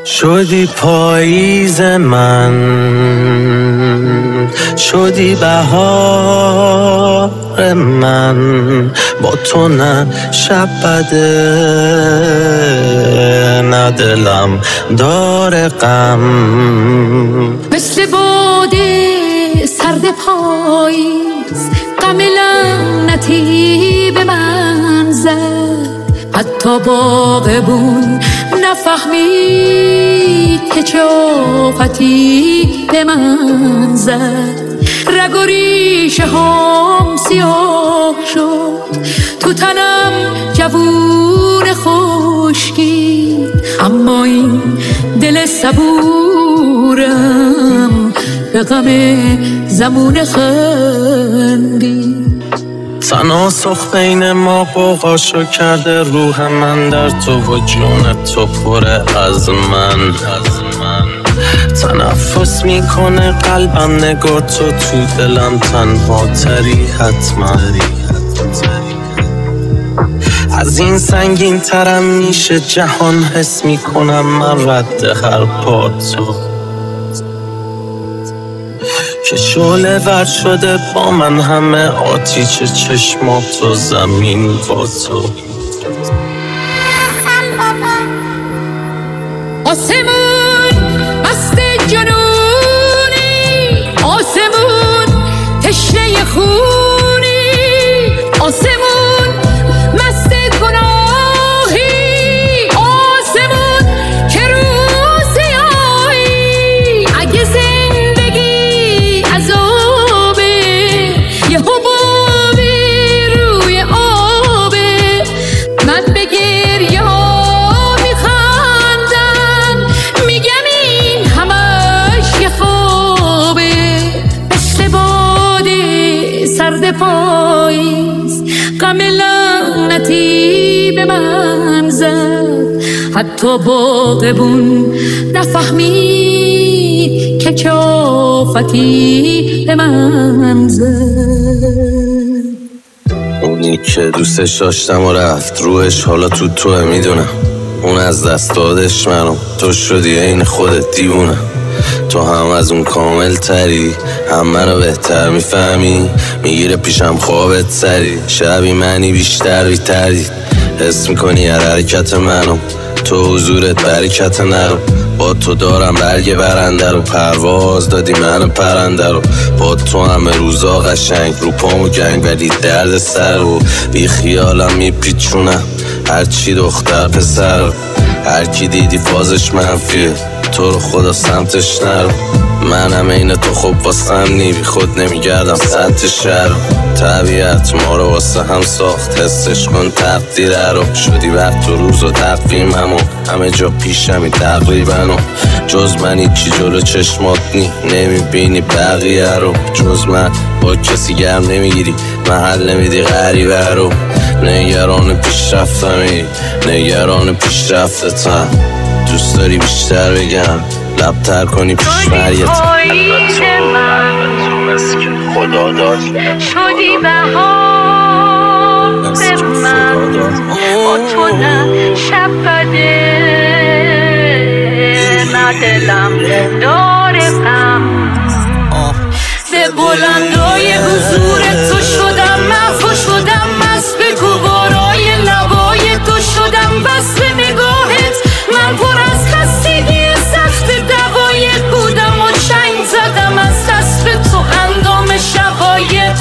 شدی پاییز من، شدی بهار من، با تو نه شب بده نه دلم داره غم. مثل باد سرد پاییز غم لعنتی به من زد، حتی باغبون نفهمید که چه آفتی به من زد. رگ و ریشه هم سیاه شد، تو تنم جوون خشکی، اما این دل صبورم به غم زمون خندی. تناسخ بین ما قوقاشو کرده، روح من در تو و جون تو پره از من. تنفس میکنه قلبم نگاه تو دلم تنها تری حتما. از این سنگین ترم میشه جهان، حس میکنم من رد هر پا تو، که شعله ور شده با من همه آتیش چشمات و زمین با تو. آسمون مست جنونی، آسمون تشنه خونی، آسمون مست گناهی، آسمون که روزی آیی. اگه زندگی عذابه، یه حبابی روی آبه، من به گریه ها میخندم، میگم این همش یه خوابه. مثل باد سرد پاییز غم لعنتی به من زد، حتی باغبون نفهمید که چه آفتی به من زد. اونی که دوستش داشتم و رفت روش، حالا توه میدونم. اون از دست دادش منو، تو شدی این خودت دیوونه. تو هم از اون کامل تری، هم منو بهتر میفهمی، میگیره پیشم خوابت سری. شبی منی بیشتر بیتری، حس میکنی هر حرکت منو، تو حضورت برکت نرو. با تو دارم برگ برنده رو، پرواز دادی من پرنده رو. با تو همه روزا قشنگ، رو پامو گنگ ولی درد سر رو. بی خیالم میپیچونم هرچی دختر پسر، هر کی دیدی فازش منفیه، تو رو خدا سمتش نرو. منم این تو خوب واسم نی، بی خود نمیگردم سمت شهر. طبیعت ما رو واسه هم ساخت، حسش کن تقدیره رو. شدی وقت و روز و تقویممو، همه جا پیشمی تقریبا. جز من هیچی جلو چشمات نی، نمیبینی بقیه رو. جز من با کسی گرم نمیگیری، محل نمیدی غریبه رو. نگران پیشرفتمی، نگران پیشرفتتم. دوست داری بیشتر بگم، لبتر کنی پیشمریت. البته مثل که خدا داد، شدی بهار من، با تو نه شب بده نه دلم داره غم. به بلندای حضور تو شدم محو، شدم مست به گوارای لبای تو شدم، بس به نگاهت من پر از خستگی سخت دوای بودم و چنگ زدم از دست تو اندام شقایق.